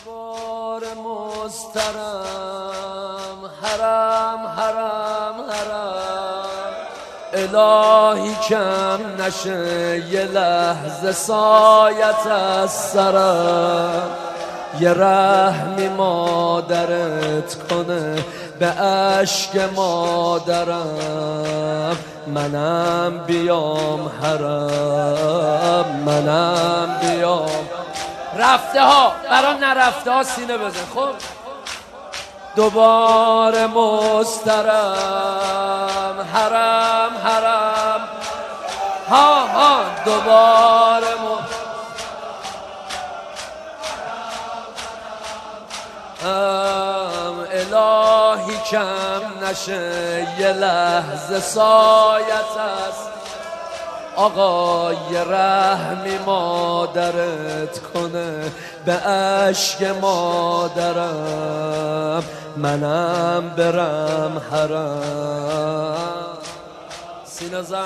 دوبار مسترم حرم حرم حرم الهی کم نشه یه لحظه سایت از سرم یه رحمی مادرت کنه به اشک مادرم منم بیام حرم منم بیام رفته ها برا نرفته ها سینه بزن خب دوباره مسترم حرم حرم ها ها دوباره الهی کم نشه یه لحظه سایت است آقا یه رحمی مادرت کنه به اشک مادرم منم برم حرم سینه زن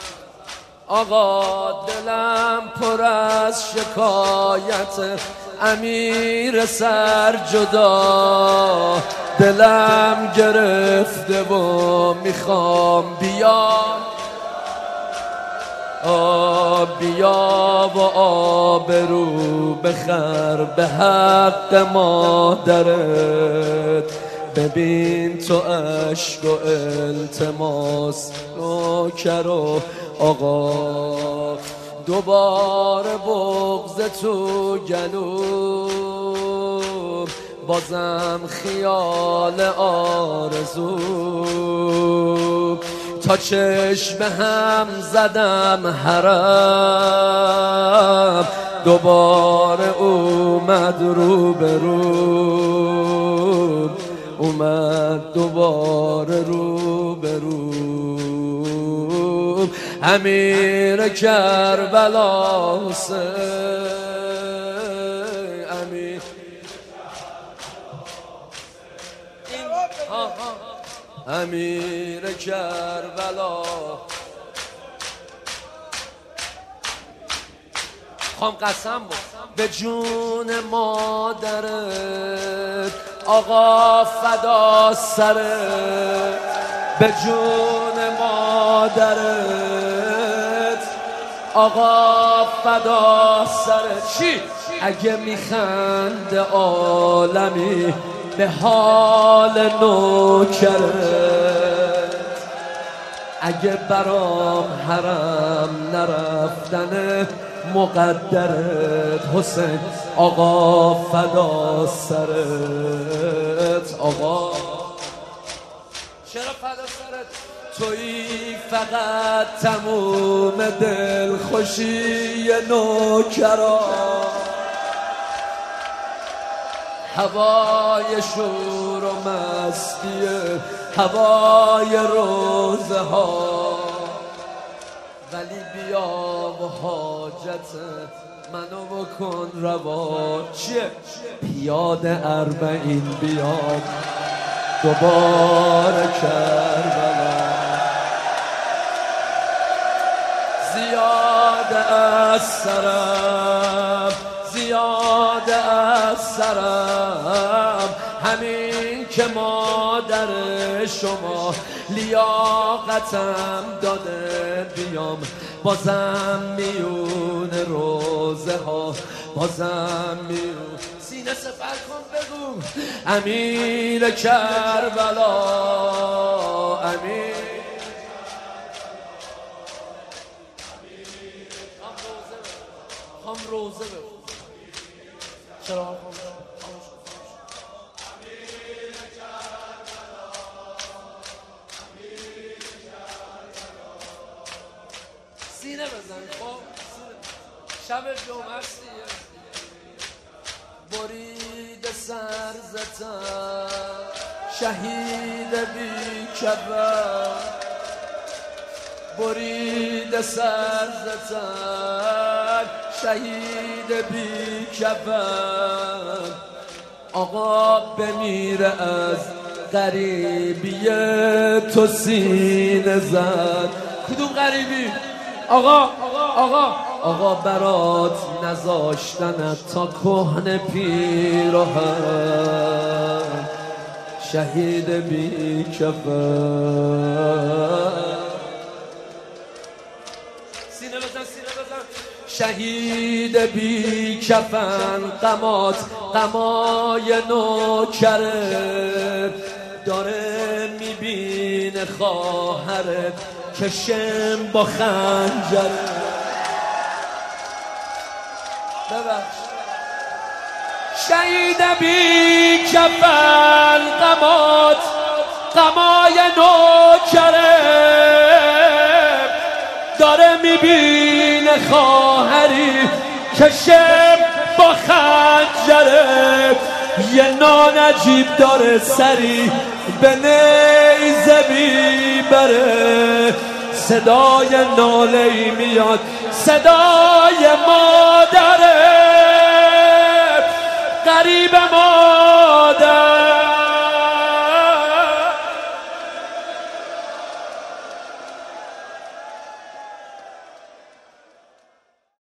آقا دلم پر از شکایت امیر سر جدا دلم گرفته و میخوام بیام بیا و آبرو بخر به حق مادرت ببین تو عشق و التماس نوکر و آقا دوباره بغض تو گلوم بازم خیال آرزو تا چشم هم زدم حرم دوباره اومد رو به رو اومد دوباره رو به رو امیر کربلا حسین امیر امیر کربلا خواهم قسم بود به جون مادرت آقا فدا سرت به جون مادرت آقا فدا سرت چی؟ اگه میخند عالمی به حال نوکرت اگه برام حرم نرفتن مقدرت حسین آقا فدا سرت آقا چرا فدا سرت تویی فقط تموم دل خوشی نوکران هوای شور و مستی هوای روزه ها ولی بیا و حاجت منو بکن روا چیه؟ پیاده اربعین بیاد دوباره کربلا زیاده از سرم زیاده از سرم همین که مادر شما لیاقتم داده بیام بازم میون روزه ها بازم میون سینه سپر کن بگو امیر کربلا امیر هم روزه بگو چرا سینه بزن خب شب جمعه سیه برید سر زتن شهید بی کبر برید سر زتن شهید بی کبر آقا بمیره از غریبی تو سینه زد کدوم غریبی؟ آقا آقا برات نذاشتنت تا کهنه پیراهن شهید بی کفن سینه بزن شهید بی کفن غمات غمای نوکره داره میبینه خواهرت کشم با خنجره ببخش شهید بی کفن غمات غمای نوکره داره میبینه خواهری کشم با خنجره یه نانجیب داره سری به نیزه میبره صدای ناله‌ای میاد صدای مادره غریب ما